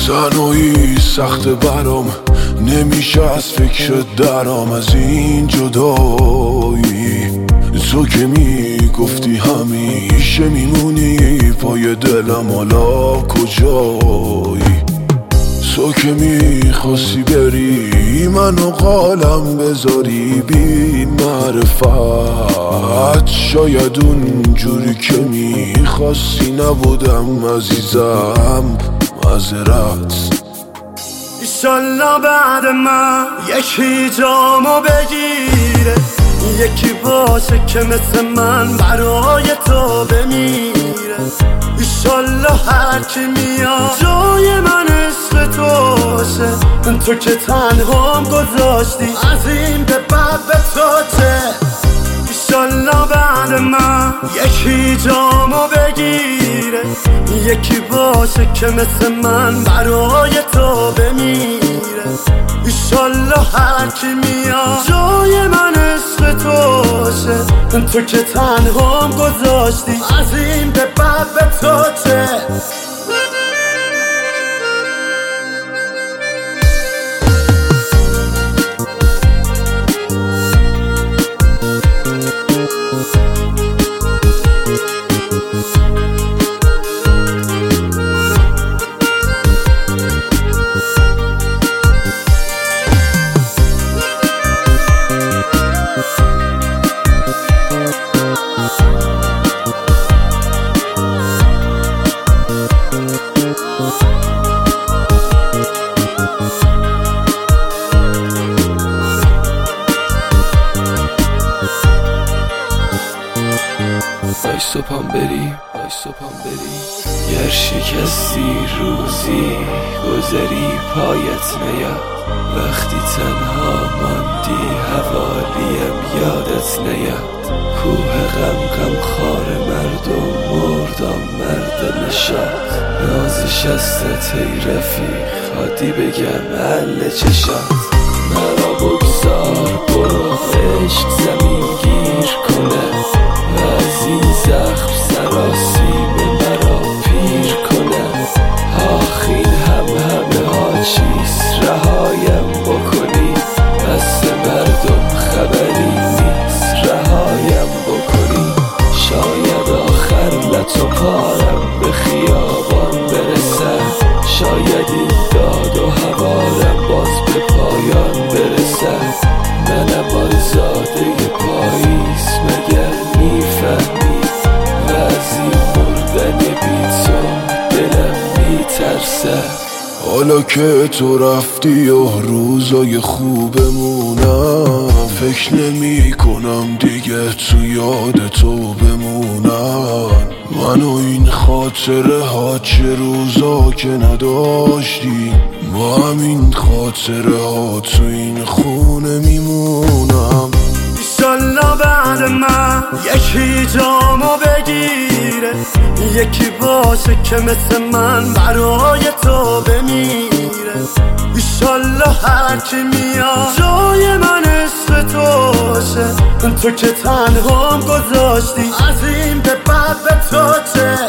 تنهایی سخت برام، نمیشه از فکر درام از این جدایی. تو که میگفتی همیشه میمونی پای دلم، حالا کجایی؟ تو که میخواستی بری منو قالم بذاری بی معرفت، شاید اونجوری که میخواستی نبودم عزیزم، معذرت. ایشالله بعد من یکی جامو بگیره، یکی باشه که مثل من برای تو بمیره. ایشالله هر کی میاد جای من عشق توشه، تو که تنهام گذاشتی از این به بعد به تو چه. ایشالله بعد من یکی جامو بگیره، یکی باشه که مثل من برای تو بمیره. ایشالله هر کی میاد جای من عشق توشه، تو که تنهام گذاشتی از این به بعد به تو چه. وایسا پام بری گر شکستی روزی گذری پایت نیاد، وقتی تنها ماندی حوالیم یادت نیاد. کوه غم خار مردم مردم مرد نشاد، نازش استت ای رفیق خادی بگم حل چشات. مرا بگذار برو عشق زمین گیر کنه، و از این زخم سراسیم مرا پیر کنه. آخین همه ها چیست رهایم بکنی، دست مردم خبری نیست رهایم بکنی. شاید آخر لط و پارم به خیابان برسد، شاید این داد و هوارم باز به پایان برسد. منم آزاده پاییز مگر میفهمی، و از این مردن بی تو دلم میترسه. حالا که تو رفتی و روزای خوبمونم، فکر نمی کنم دیگه تو یاد تو بمونم. من و این خاطره ها چه روزا که نداشتیم، با همین خاطره ها تو این خونه میمونم. ایشالله بعد من یکی جامو بگیره، یکی باشه که مثل من برای تو بمیره. ایشالله هر کی میاد جای من عشق توشه، تو که تنهام گذاشتی از این به بعد به تو چه.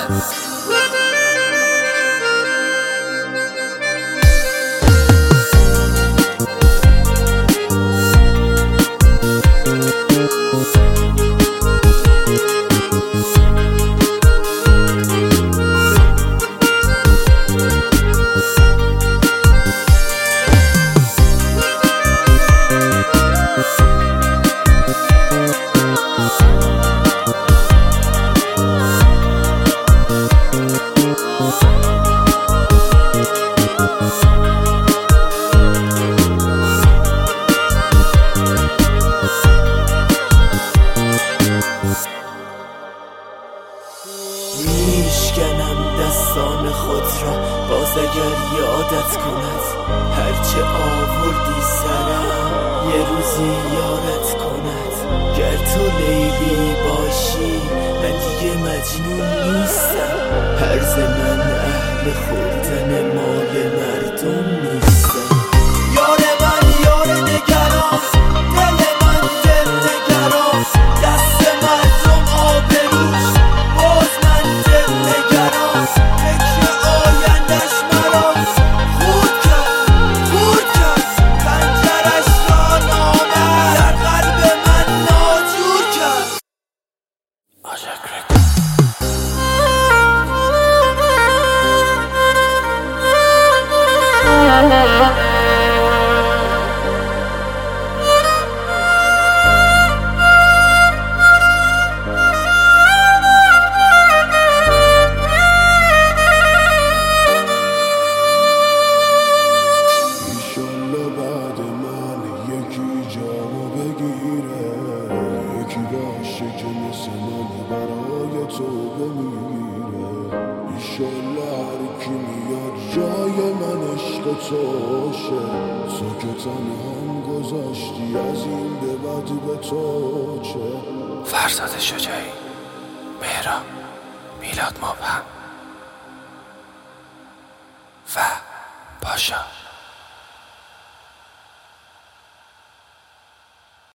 میشکنم دستان خود را باز اگر یادت کند، هرچه آوردی سرم یه روزی یادت کند. گر تو لیلی باشی من دیگه مجنون نیستم، هرز من اهل خوردن مال مردم نیستم. یار من یار نگران، دل من دل نگران، دست مردم آبروش باز من دل نگران. فکر آیندش مرا جای من عشق توشه، تو که تنهام گذاشتی از این به بعد به تو چه. فرزاد شجاعی، مهران، میلاد مبهم و پاشا.